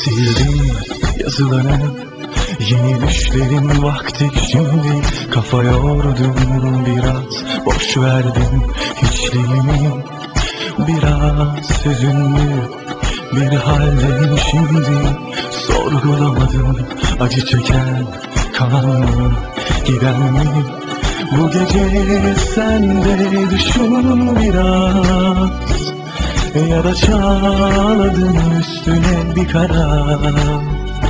Sildim yazılanı, yeni düşlerin vakti şimdi. Kafa yordum biraz, boş verdim hiçliğimi. Biraz hüzünlü bir haldeyim şimdi. Sorgulamadım, acı çeken kalan mı, giden mi? Bu gece sen de düşün biraz, ya da çağladım üstüne bir karar.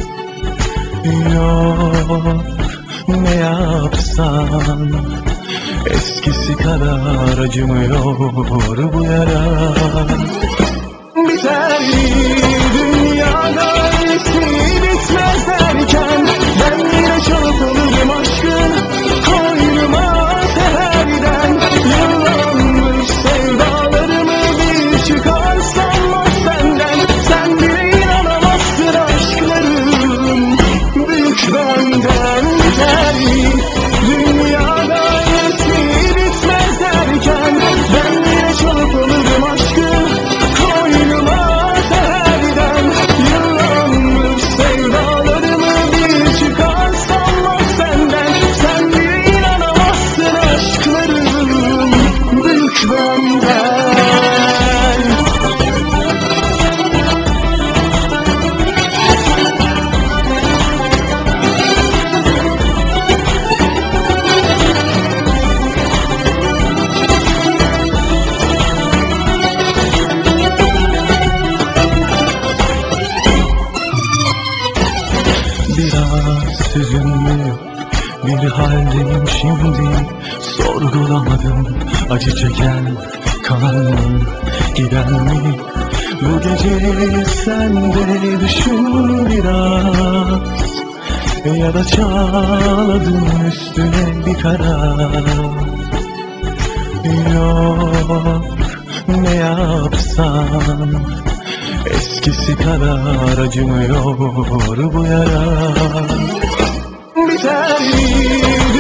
Yok, ne yapsan eskisi kadar acımıyor bu yara. Biter dünyada iyisi bitmez derken, ben yine çarpılırım aşkın koynuma seherden. Yıllanmış sevdalarımı bir çıkarsam o senden, sen bile inanamazsın aşklarım büyük benden. Biter dünyada iyisi bitmez derken, ben yine çarpılırım aşkın koynuma seherden. Yıllanmış sevdalarımı bir çıkarsam o senden, sen bile inanamazsın aşklarım büyük benden. Biraz hüzünlü bir haldeyim şimdi. Sorgulamadım, acı çeken kalan mı, giden mi? Bu gece sen de düşün biraz, ya da çağladım üstüne bir karar. Yok, ne yapsam eskisi kadar acımıyor bu yara. Biter